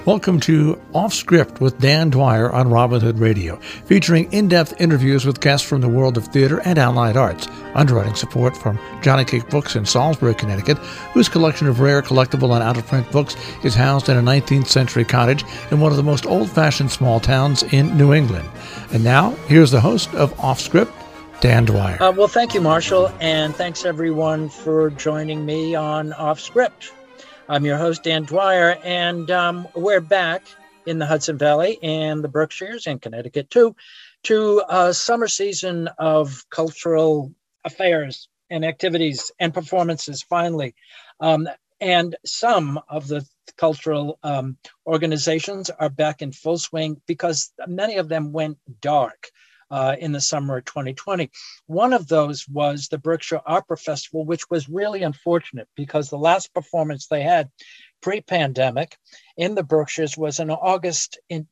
Welcome to Off Script with Dan Dwyer on Robin Hood Radio, featuring in-depth interviews with guests from the world of theater and allied arts. Underwriting support from Johnny Cake Books in Salisbury, Connecticut, whose collection of rare collectible and out-of-print books is housed in a 19th century cottage in one of the most old-fashioned small towns in New England. And now, here's the host of Off Script, Dan Dwyer. Well, thank you, Marshall, and thanks everyone for joining me on Off Script. I'm your host, Dan Dwyer, and we're back in the Hudson Valley and the Berkshires and Connecticut, too, to a summer season of cultural affairs and activities and performances, finally. And some of the cultural organizations are back in full swing because many of them went dark in the summer of 2020. One of those was the Berkshire Opera Festival, which was really unfortunate because the last performance they had pre-pandemic in the Berkshires was in August in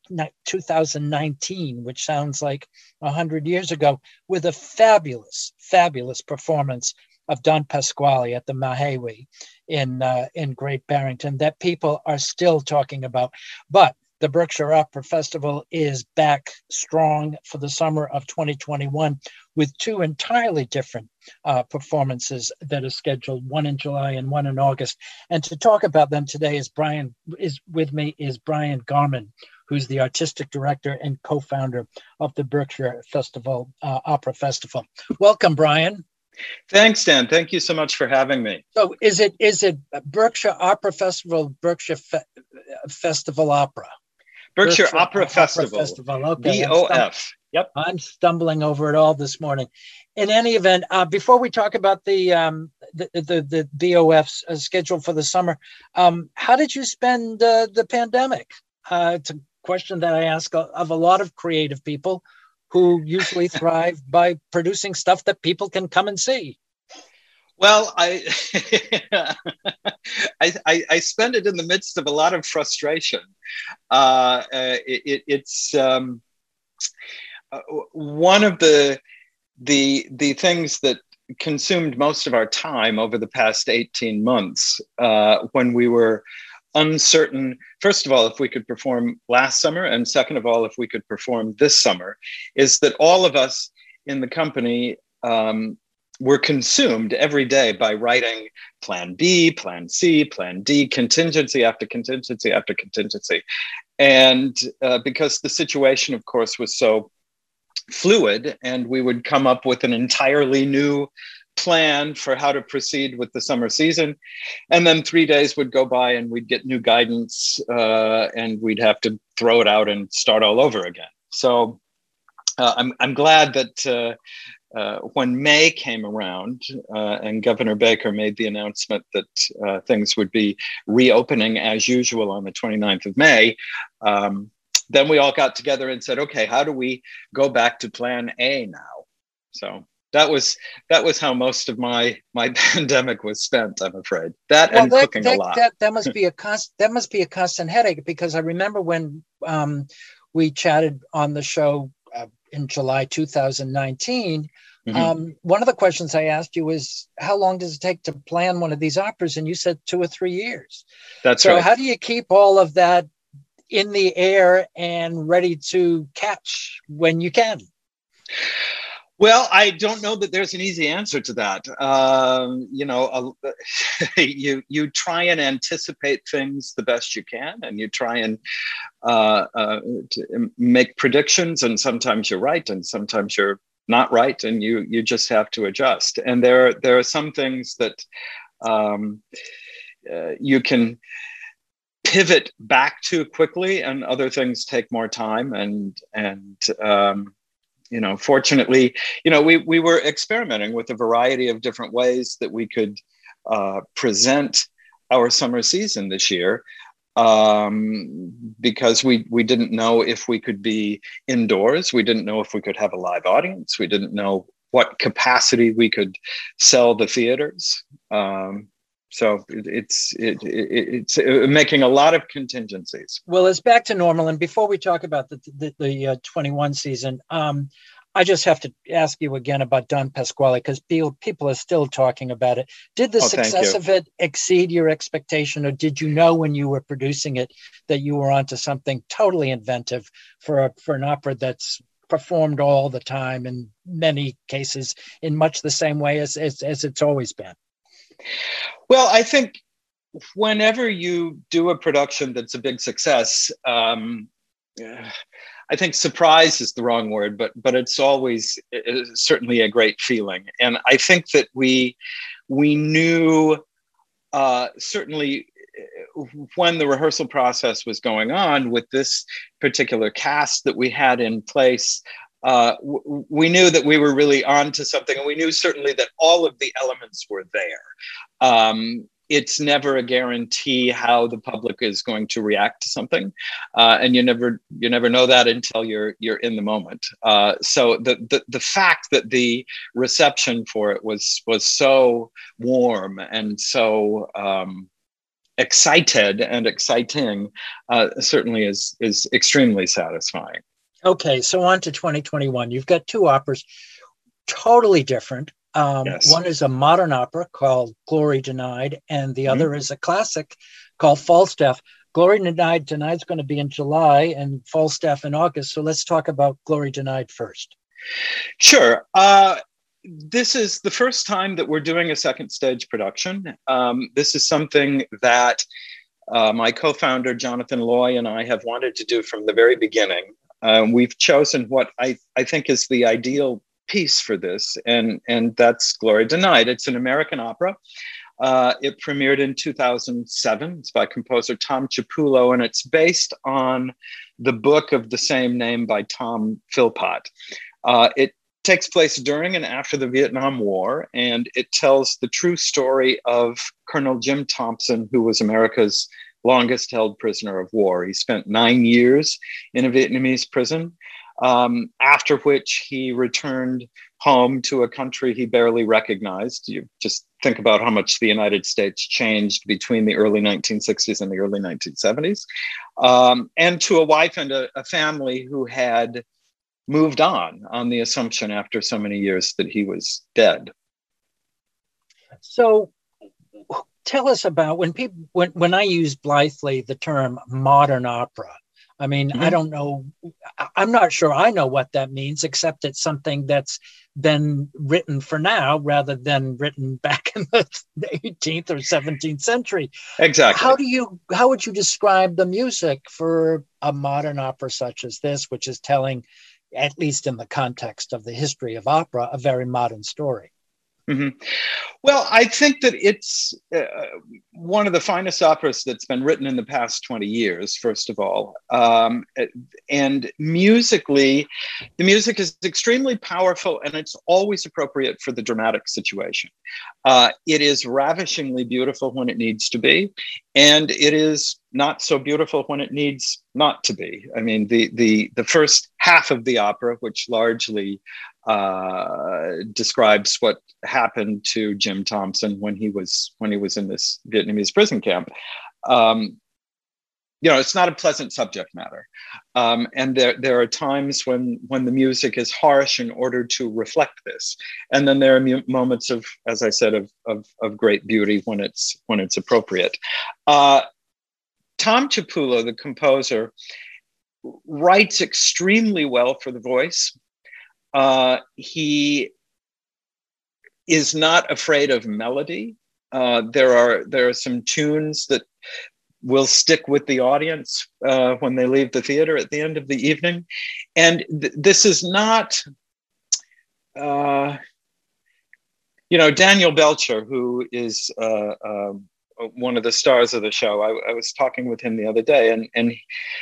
2019, which sounds like 100 years ago, with a fabulous, fabulous performance of Don Pasquale at the Mahawi in Great Barrington that people are still talking about. But the Berkshire Opera Festival is back strong for the summer of 2021 with two entirely different performances that are scheduled, one in July and one in August. And to talk about them today is Brian Garman, who's the artistic director and co-founder of the Berkshire Opera Festival. Welcome, Brian. Thanks, Dan. Thank you so much for having me. So is it Berkshire Opera Festival, Festival Opera? Berkshire Opera Festival. Okay. BOF. Yep. I'm stumbling over it all this morning. In any event, before we talk about the BOF's schedule for the summer, how did you spend the pandemic? It's a question that I ask of a lot of creative people who usually thrive by producing stuff that people can come and see. Well, I spend it in the midst of a lot of frustration. It's one of the things that consumed most of our time over the past 18 months when we were uncertain, first of all, if we could perform last summer, and second of all, if we could perform this summer, is that all of us in the company were consumed every day by writing plan B, plan C, plan D, contingency after contingency after contingency. And because the situation, of course, was so fluid, and we would come up with an entirely new plan for how to proceed with the summer season. And then 3 days would go by and we'd get new guidance and we'd have to throw it out and start all over again. So I'm glad that when May came around and Governor Baker made the announcement that things would be reopening as usual on the 29th of May, then we all got together and said, okay, how do we go back to plan A now? So that was how most of my pandemic was spent, I'm afraid. Cooking a lot. That must be a constant headache, because I remember when we chatted on the show in July 2019, one of the questions I asked you was, how long does it take to plan one of these operas? And you said 2 or 3 years. That's right. So how do you keep all of that in the air and ready to catch when you can? Well, I don't know that there's an easy answer to that. You try and anticipate things the best you can, and you try and to make predictions, and sometimes you're right, and sometimes you're not right, and you just have to adjust. And there are some things that you can pivot back to quickly, and other things take more time. Fortunately, we were experimenting with a variety of different ways that we could present our summer season this year, because we didn't know if we could be indoors. We didn't know if we could have a live audience. We didn't know what capacity we could sell the theaters. So it's making a lot of contingencies. Well, it's back to normal. And before we talk about the 21 season, I just have to ask you again about Don Pasquale, because people are still talking about it. Did the success of it exceed your expectation, or did you know when you were producing it that you were onto something totally inventive for an opera that's performed all the time, in many cases in much the same way as it's always been? Well, I think whenever you do a production that's a big success, I think surprise is the wrong word, but it's always certainly a great feeling. And I think that we knew certainly when the rehearsal process was going on with this particular cast that we had in place, we knew that we were really onto something, and we knew certainly that all of the elements were there. It's never a guarantee how the public is going to react to something, and you never know that until you're in the moment. So the fact that the reception for it was so warm and so excited and exciting certainly is extremely satisfying. Okay, so on to 2021. You've got two operas, totally different. Yes. One is a modern opera called Glory Denied, and the other is a classic called Falstaff. Glory Denied is going to be in July, and Falstaff in August. So let's talk about Glory Denied first. Sure. This is the first time that we're doing a second stage production. This is something that my co-founder, Jonathan Loy, and I have wanted to do from the very beginning. We've chosen what I think is the ideal piece for this, and that's Glory Denied. It's an American opera. It premiered in 2007. It's by composer Tom Chiapullo, and it's based on the book of the same name by Tom Philpott. It takes place during and after the Vietnam War, and it tells the true story of Colonel Jim Thompson, who was America's longest held prisoner of war. He spent 9 years in a Vietnamese prison, after which he returned home to a country he barely recognized. You just think about how much the United States changed between the early 1960s and the early 1970s, and to a wife and a family who had moved on the assumption after so many years that he was dead. So tell us about when I use blithely the term modern opera. I mean, I don't know. I'm not sure I know what that means, except it's something that's been written for now rather than written back in the 18th or 17th century. Exactly. How would you describe the music for a modern opera such as this, which is telling, at least in the context of the history of opera, a very modern story? Mm-hmm. Well, I think that it's one of the finest operas that's been written in the past 20 years, first of all. And musically, the music is extremely powerful, and it's always appropriate for the dramatic situation. It is ravishingly beautiful when it needs to be, and it is not so beautiful when it needs not to be. I mean, the first half of the opera, which largely describes what happened to Jim Thompson when he was in this Vietnamese prison camp. It's not a pleasant subject matter, and there are times when the music is harsh in order to reflect this, and then there are moments of, as I said, of great beauty when it's appropriate. Tom Chiapullo, the composer, writes extremely well for the voice. He is not afraid of melody. There are some tunes that will stick with the audience when they leave the theater at the end of the evening. And this is not, Daniel Belcher, who is one of the stars of the show. I was talking with him the other day, and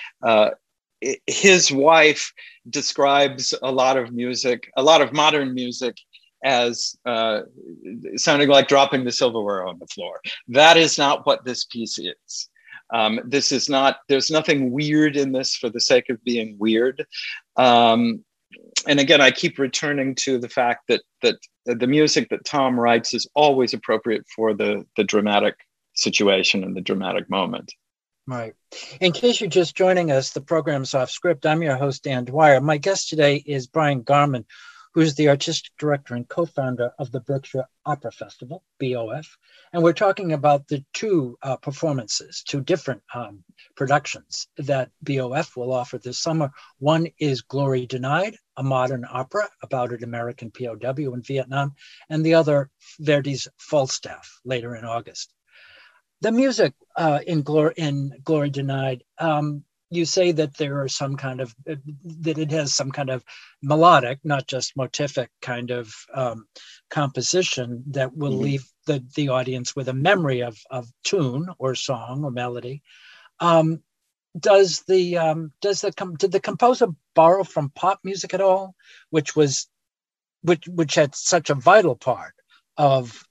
his wife describes a lot of modern music, as sounding like dropping the silverware on the floor. That is not what this piece is. This is not, there's nothing weird in this for the sake of being weird. And again, I keep returning to the fact that the music that Tom writes is always appropriate for the dramatic situation and the dramatic moment. Right. In case you're just joining us, the program's Off Script. I'm your host, Dan Dwyer. My guest today is Brian Garman, who's the artistic director and co-founder of the Berkshire Opera Festival, BOF. And we're talking about the two performances, two different productions that BOF will offer this summer. One is Glory Denied, a modern opera about an American POW in Vietnam, and the other, Verdi's Falstaff, later in August. The music in Glory Denied, you say that there are some kind of, that it has some kind of melodic, not just motivic kind of composition that will leave the audience with a memory of tune or song or melody. Did the composer borrow from pop music at all, which had such a vital part of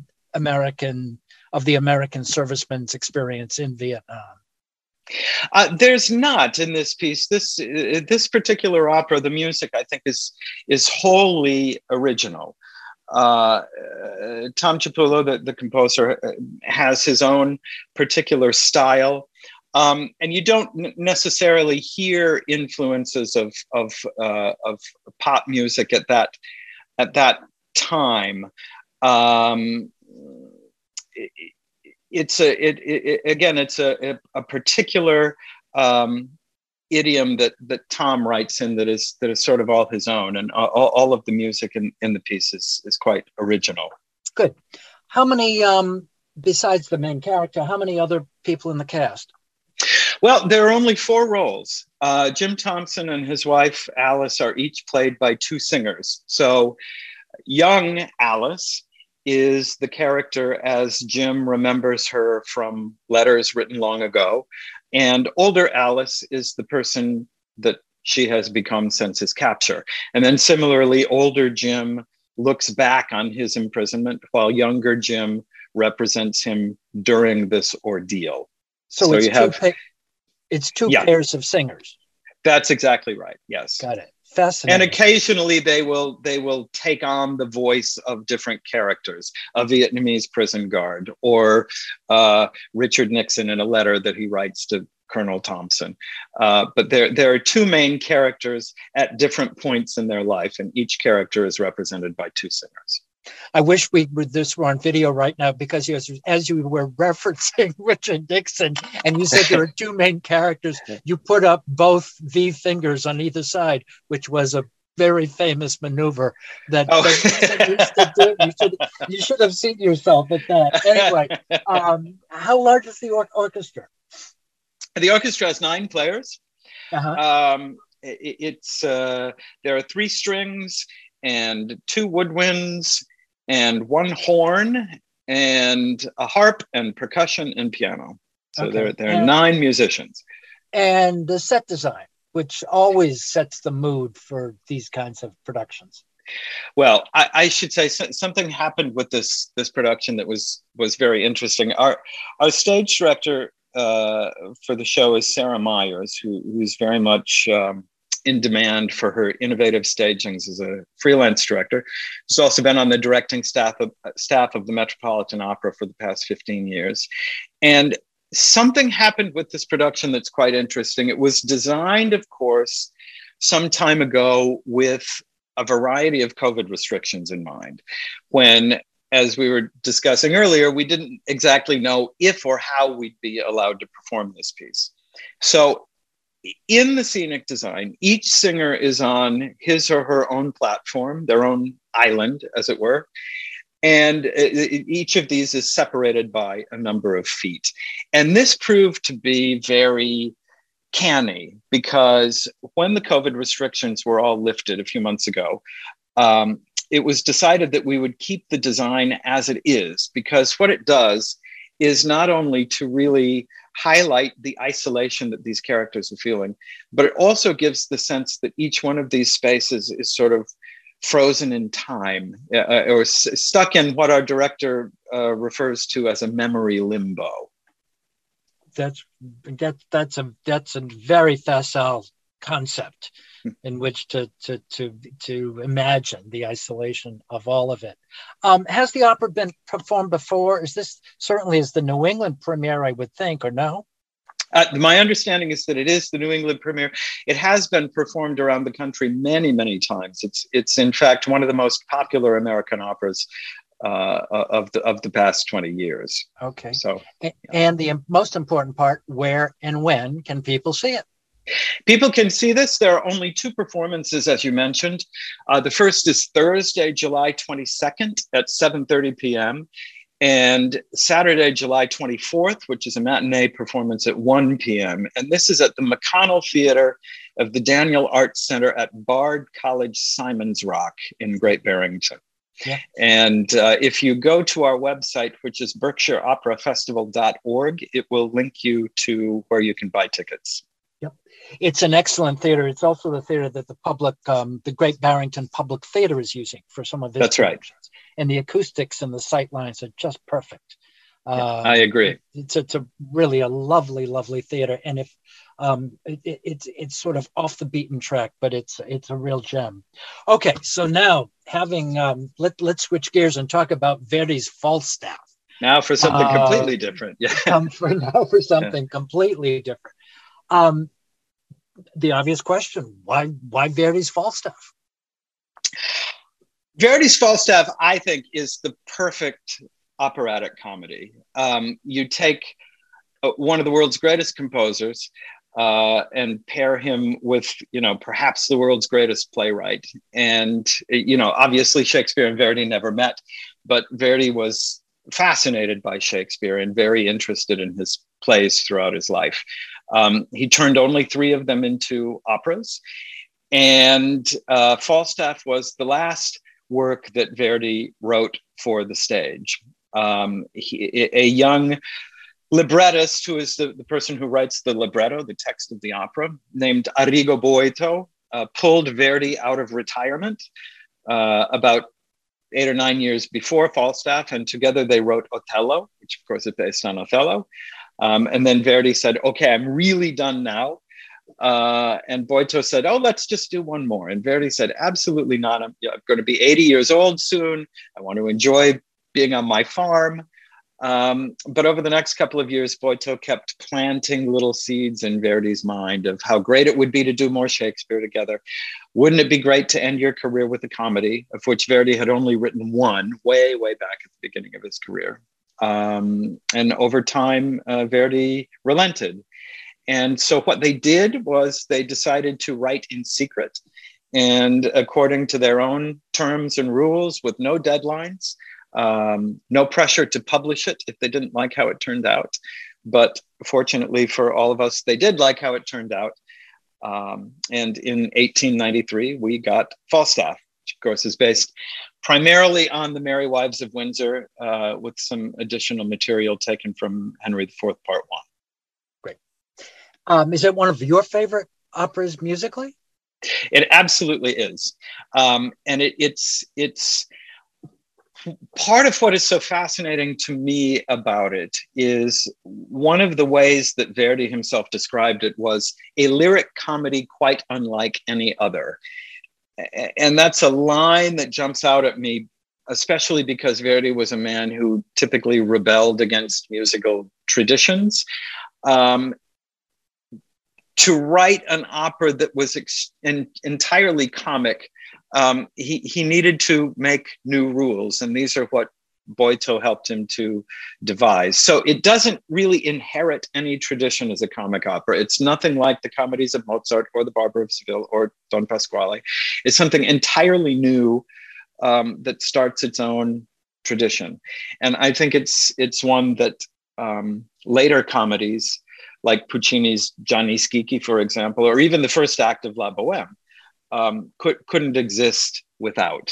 the American servicemen's experience in Vietnam? There's not in this piece. This particular opera, the music, I think, is wholly original. Tom Chiapullo, the composer, has his own particular style, and you don't necessarily hear influences of pop music at that time. It's a particular idiom that Tom writes in that is sort of all his own, and all of the music in the piece is quite original. Good. How many, besides the main character, how many other people in the cast? Well, there are only 4 roles. Jim Thompson and his wife Alice are each played by 2 singers. So young Alice is the character as Jim remembers her from letters written long ago. And older Alice is the person that she has become since his capture. And then similarly, older Jim looks back on his imprisonment, while younger Jim represents him during this ordeal. So it's two pairs of singers. That's exactly right, yes. Got it. Fascinating. And occasionally they will take on the voice of different characters, a Vietnamese prison guard, or Richard Nixon in a letter that he writes to Colonel Thompson. But there are 2 main characters at different points in their life, and each character is represented by 2 singers. I wish we were on video right now, because as you were referencing Richard Nixon and you said there are 2 main characters, you put up both V fingers on either side, which was a very famous maneuver that used to do. You should have seen yourself at that. Anyway, how large is the orchestra? The orchestra has 9 players. Uh-huh. There are 3 strings and 2 woodwinds and 1 horn and a harp and percussion and piano. So there are 9 musicians. And the set design, which always sets the mood for these kinds of productions. Well, I should say something happened with this production that was very interesting. Our stage director for the show is Sarah Myers, who's very much in demand for her innovative stagings as a freelance director. She's also been on the directing staff of the Metropolitan Opera for the past 15 years. And something happened with this production that's quite interesting. It was designed, of course, some time ago with a variety of COVID restrictions in mind, when, as we were discussing earlier, we didn't exactly know if or how we'd be allowed to perform this piece. So in the scenic design, each singer is on his or her own platform, their own island, as it were. And each of these is separated by a number of feet. And this proved to be very canny, because when the COVID restrictions were all lifted a few months ago, it was decided that we would keep the design as it is, because what it does is not only to really highlight the isolation that these characters are feeling, but it also gives the sense that each one of these spaces is sort of frozen in time, or stuck in what our director refers to as a memory limbo. That's a very facile concept in which to imagine the isolation of all of it. Has the opera been performed before? Is this certainly is the New England premiere, I would think, or no? My understanding is that it is the New England premiere. It has been performed around the country many, many times. It's in fact one of the most popular American operas of the past 20 years. Okay. So, and the most important part: where and when can people see it? People can see this. There are only 2 performances, as you mentioned. The first is Thursday, July 22nd at 7:30 p.m. and Saturday, July 24th, which is a matinee performance at 1 p.m. And this is at the McConnell Theater of the Daniel Arts Center at Bard College, Simon's Rock in Great Barrington. Yeah. And if you go to our website, which is berkshireoperafestival.org, it will link you to where you can buy tickets. Yep. It's an excellent theater. It's also the theater that the public, the Great Barrington Public Theater is using for some of its That's right. And the acoustics and the sight lines are just perfect. I agree. It's a really a lovely, lovely theater. And if it's sort of off the beaten track, but it's a real gem. Okay, so now having let's switch gears and talk about Verdi's Falstaff. Now for something completely different. Yeah. For something completely different. The obvious question: why Verdi's Falstaff? Verdi's Falstaff, I think, is the perfect operatic comedy. You take one of the world's greatest composers and pair him with, perhaps the world's greatest playwright. And, obviously Shakespeare and Verdi never met, but Verdi was fascinated by Shakespeare and very interested in his plays throughout his life. He turned only 3 of them into operas. And Falstaff was the last work that Verdi wrote for the stage. A young librettist, who is the person who writes the libretto, the text of the opera, named Arrigo Boito, pulled Verdi out of retirement about 8 or 9 years before Falstaff, and together they wrote Otello, which of course is based on Othello. And then Verdi said, okay, I'm really done now. And Boito said, oh, let's just do one more. And Verdi said, absolutely not. I'm going to be 80 years old soon. I want to enjoy being on my farm. But over the next couple of years, Boito kept planting little seeds in Verdi's mind of how great it would be to do more Shakespeare together. Wouldn't it be great to end your career with a comedy, of which Verdi had only written one way, way back at the beginning of his career? And over time, Verdi relented. And so what they did was they decided to write in secret and according to their own terms and rules with no deadlines, no pressure to publish it if they didn't like how it turned out. But fortunately for all of us, they did like how it turned out. And in 1893, we got Falstaff, which of course is based primarily on the Merry Wives of Windsor with some additional material taken from Henry IV, Part 1. Is it one of your favorite operas musically? It absolutely is. And it's part of what is so fascinating to me about it is one of the ways that Verdi himself described it was a lyric comedy quite unlike any other. And that's a line that jumps out at me, especially because Verdi was a man who typically rebelled against musical traditions. To write an opera that was entirely comic, he needed to make new rules, and these are what Boito helped him to devise. So it doesn't really inherit any tradition as a comic opera. It's nothing like the comedies of Mozart or the Barber of Seville or Don Pasquale. It's something entirely new that starts its own tradition. And I think it's one that later comedies, like Puccini's Gianni Schicchi, for example, or even the first act of La Bohème, couldn't exist without.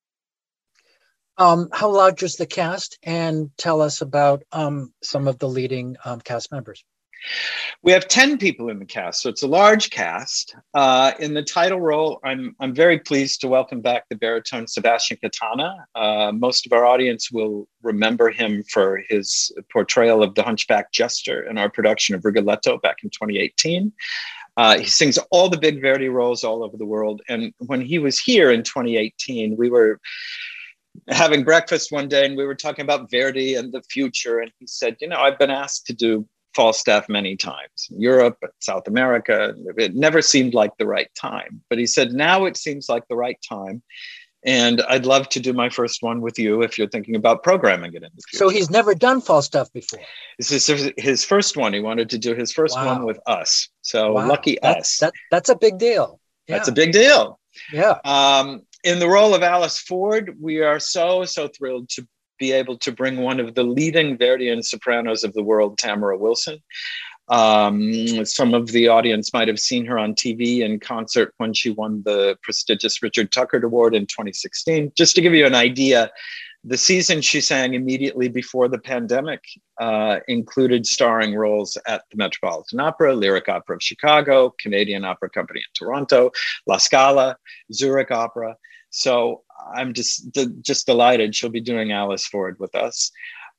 How large is the cast? And tell us about some of the leading cast members. We have 10 people in the cast, so it's a large cast. In the title role, I'm very pleased to welcome back the baritone Sebastian Catana. Most of our audience will remember him for his portrayal of the Hunchback Jester in our production of Rigoletto back in 2018. He sings all the big Verdi roles all over the world. And when he was here in 2018, we were having breakfast one day and we were talking about Verdi and the future. And he said, I've been asked to do Falstaff many times, Europe, South America. It never seemed like the right time. But he said, now it seems like the right time. And I'd love to do my first one with you if you're thinking about programming it in the future. So he's never done Falstaff before. This is his first one. He wanted to do his first one with us. So lucky us. That's a big deal. Yeah. That's a big deal. Yeah. In the role of Alice Ford, we are so thrilled to be able to bring one of the leading Verdian sopranos of the world, Tamara Wilson. Some of the audience might have seen her on TV in concert when she won the prestigious Richard Tuckert Award in 2016. Just to give you an idea, the season she sang immediately before the pandemic included starring roles at the Metropolitan Opera, Lyric Opera of Chicago, Canadian Opera Company in Toronto, La Scala, Zurich Opera. So I'm just delighted she'll be doing Alice Ford with us.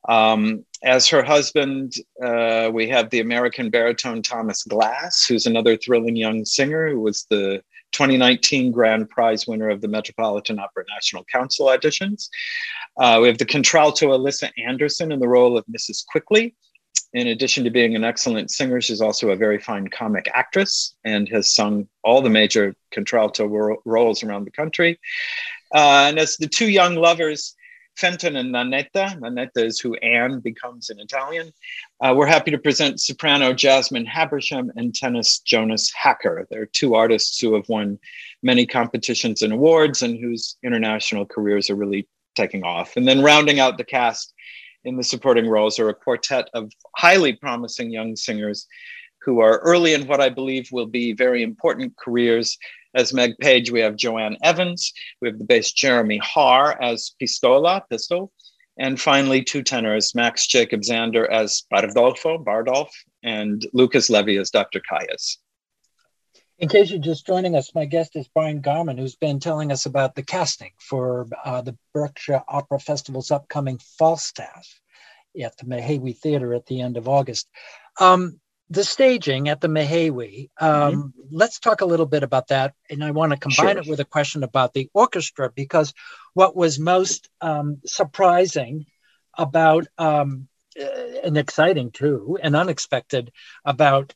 As her husband, we have the American baritone Thomas Glass, who's another thrilling young singer who was the 2019 grand prize winner of the Metropolitan Opera National Council auditions. We have the contralto Alyssa Anderson in the role of Mrs. Quickly. In addition to being an excellent singer, she's also a very fine comic actress and has sung all the major contralto roles around the country. And as the two young lovers, Fenton and Nanetta. Nanetta is who Anne becomes in Italian. We're happy to present soprano Jasmine Habersham and tennis Jonas Hacker. They're two artists who have won many competitions and awards and whose international careers are really taking off. And then rounding out the cast in the supporting roles are a quartet of highly promising young singers who are early in what I believe will be very important careers. As Meg Page, we have Joanne Evans. We have the bass Jeremy Haar as Pistol. And finally, two tenors, Max Jacob Zander as Bardolph, and Lucas Levy as Dr. Caius. In case you're just joining us, my guest is Brian Garman, who's been telling us about the casting for the Berkshire Opera Festival's upcoming Falstaff at the Mehawy Theater at the end of August. The staging at the Mehawy, let's talk a little bit about that. And I want to combine it with a question about the orchestra, because what was most surprising about, and exciting too, and unexpected about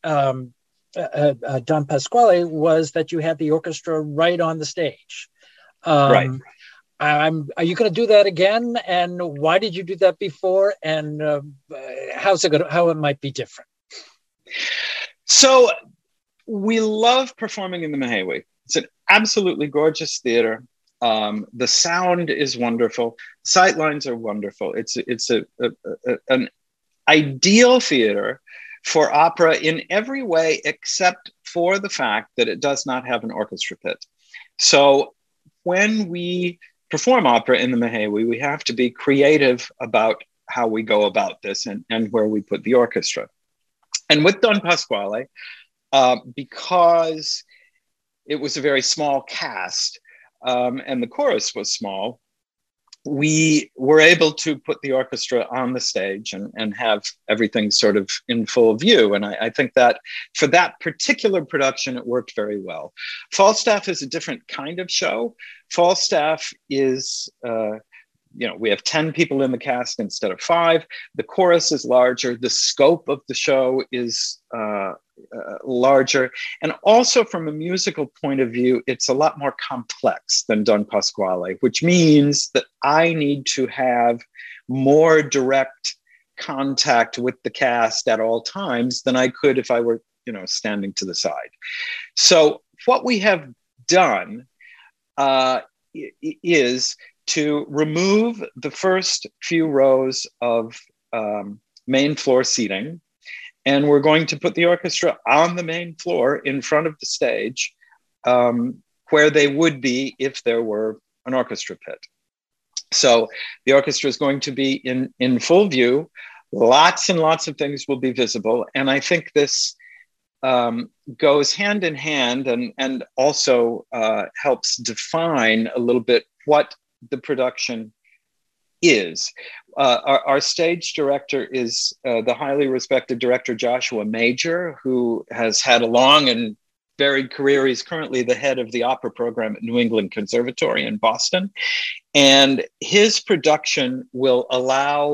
Don Pasquale was that you had the orchestra right on the stage. Right. Are you going to do that again? And why did you do that before? And how it might be different? So we love performing in the Mehawy. It's an absolutely gorgeous theater. The sound is wonderful. Sight lines are wonderful. It's an ideal theater for opera in every way, except for the fact that it does not have an orchestra pit. So when we perform opera in the Mehawy, we have to be creative about how we go about this and where we put the orchestra. And with Don Pasquale, because it was a very small cast and the chorus was small, we were able to put the orchestra on the stage and have everything sort of in full view. And I think that for that particular production, it worked very well. Falstaff is a different kind of show. Falstaff is, we have 10 people in the cast instead of 5. The chorus is larger. The scope of the show is larger. And also from a musical point of view, it's a lot more complex than Don Pasquale, which means that I need to have more direct contact with the cast at all times than I could if I were, standing to the side. So what we have done is to remove the first few rows of main floor seating, and we're going to put the orchestra on the main floor in front of the stage where they would be if there were an orchestra pit. So the orchestra is going to be in full view. Lots and lots of things will be visible. And I think this goes hand in hand and also helps define a little bit what the production is. Our stage director is the highly respected director Joshua Major, who has had a long and varied career. He's currently the head of the opera program at New England Conservatory in Boston. And his production will allow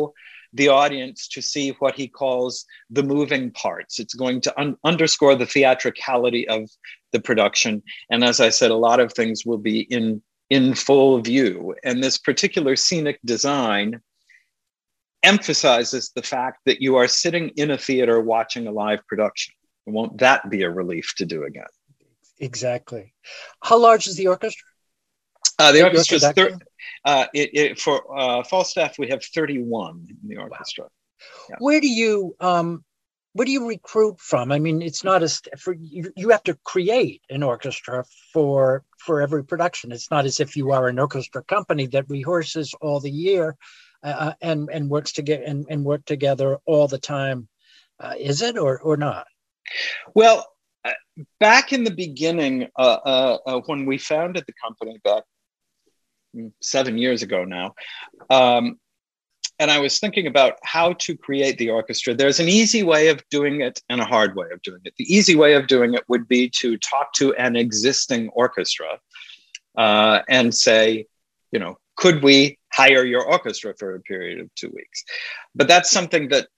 the audience to see what he calls the moving parts. It's going to underscore the theatricality of the production. And as I said, a lot of things will be in full view. And this particular scenic design emphasizes the fact that you are sitting in a theater watching a live production. Won't that be a relief to do again? Exactly. How large is the orchestra? The orchestra is for Falstaff. We have 31 in the orchestra. Wow. Yeah. Where do you recruit from? I mean, it's not you have to create an orchestra for every production. It's not as if you are an orchestra company that rehearses all the year and works together and work together all the time. Is it or not? Well, back in the beginning, when we founded the company back 7 years ago now, and I was thinking about how to create the orchestra. There's an easy way of doing it and a hard way of doing it. The easy way of doing it would be to talk to an existing orchestra and say, could we hire your orchestra for a period of 2 weeks? But that's something that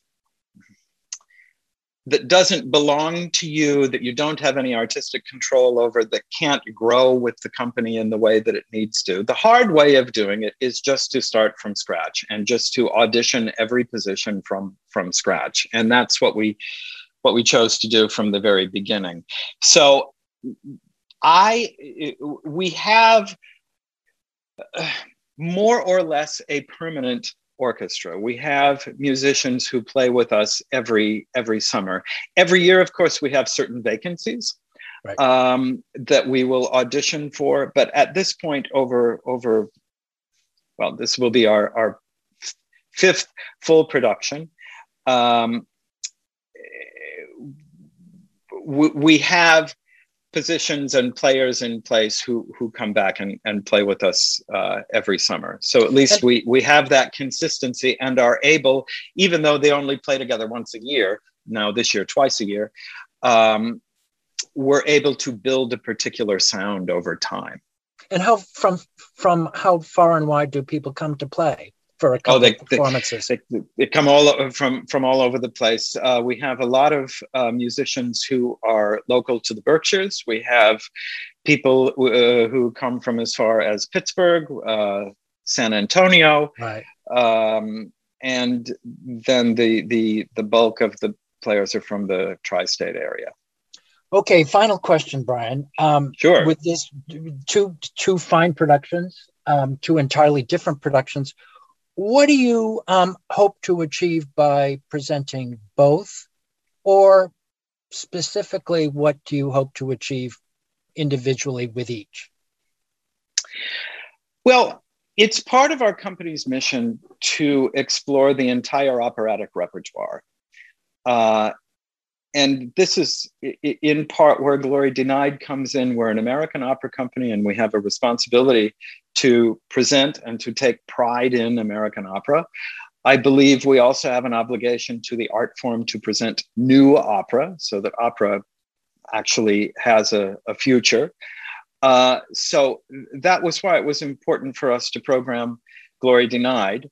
doesn't belong to you, that you don't have any artistic control over, that can't grow with the company in the way that it needs to. The hard way of doing it is just to start from scratch and just to audition every position from scratch. And that's what we chose to do from the very beginning. So we have more or less a permanent orchestra. We have musicians who play with us every summer. Every year, of course, we have certain vacancies, right, that we will audition for. But at this point, this will be our fifth full production. We have positions and players in place who come back and play with us every summer. So at least we have that consistency and are able, even though they only play together once a year, now this year twice a year, we're able to build a particular sound over time. And how from how far and wide do people come to play for a couple of performances? They come all over, from all over the place. We have a lot of musicians who are local to the Berkshires. We have people who come from as far as Pittsburgh, San Antonio, right. And then the bulk of the players are from the tri-state area. Okay, final question, Brian. Sure. With this two fine productions, two entirely different productions, what do you hope to achieve by presenting both? Or specifically, what do you hope to achieve individually with each? Well, it's part of our company's mission to explore the entire operatic repertoire. And this is in part where Glory Denied comes in. We're an American opera company, and we have a responsibility to present and to take pride in American opera. I believe we also have an obligation to the art form to present new opera so that opera actually has a future. So that was why it was important for us to program Glory Denied.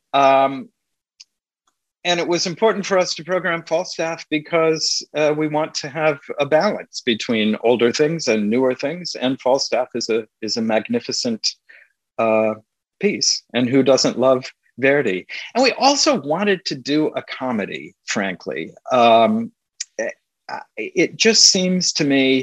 And it was important for us to program Falstaff because we want to have a balance between older things and newer things. And Falstaff is a magnificent piece. And who doesn't love Verdi? And we also wanted to do a comedy, frankly. It just seems to me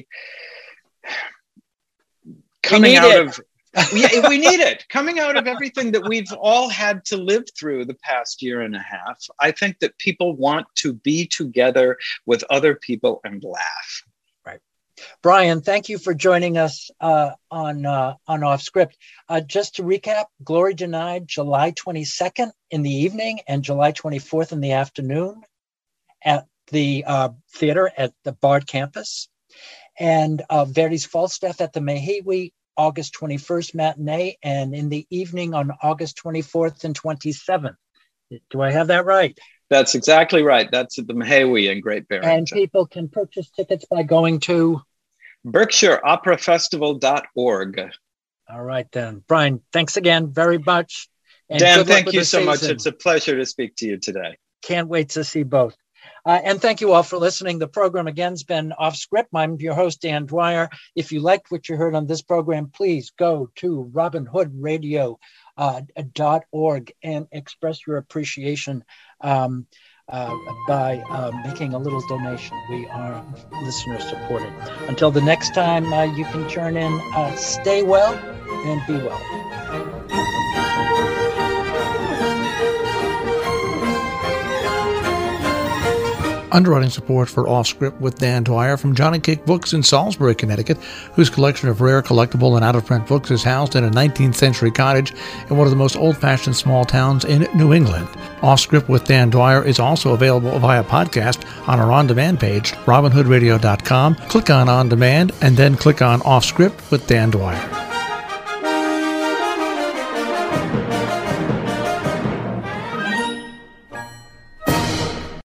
coming out of... Yeah, we need it. Coming out of everything that we've all had to live through the past year and a half, I think that people want to be together with other people and laugh. Right. Brian, thank you for joining us on Off Script. Just to recap, Glory Denied, July 22nd in the evening and July 24th in the afternoon at the theater at the Bard campus. And Verdi's Falstaff at the Mahiwi, August 21st matinee, and in the evening on August 24th and 27th. Do I have that right? That's exactly right. That's at the Mahiwi in Great Barrington. And people can purchase tickets by going to BerkshireOperaFestival.org. All right then. Brian, thanks again very much. And Dan, thank you so much. It's a pleasure to speak to you today. Can't wait to see both. And thank you all for listening. The program again has been Off Script. I'm your host, Dan Dwyer. If you liked what you heard on this program, please go to robinhoodradio.org and express your appreciation by making a little donation. We are listener supported. Until the next time you can turn in, stay well and be well. Underwriting support for Off Script with Dan Dwyer from Johnny Cake Books in Salisbury, Connecticut, whose collection of rare, collectible, and out-of-print books is housed in a 19th century cottage in one of the most old-fashioned small towns in New England. Off Script with Dan Dwyer is also available via podcast on our on-demand page, robinhoodradio.com. Click on On Demand, and then click on Off Script with Dan Dwyer.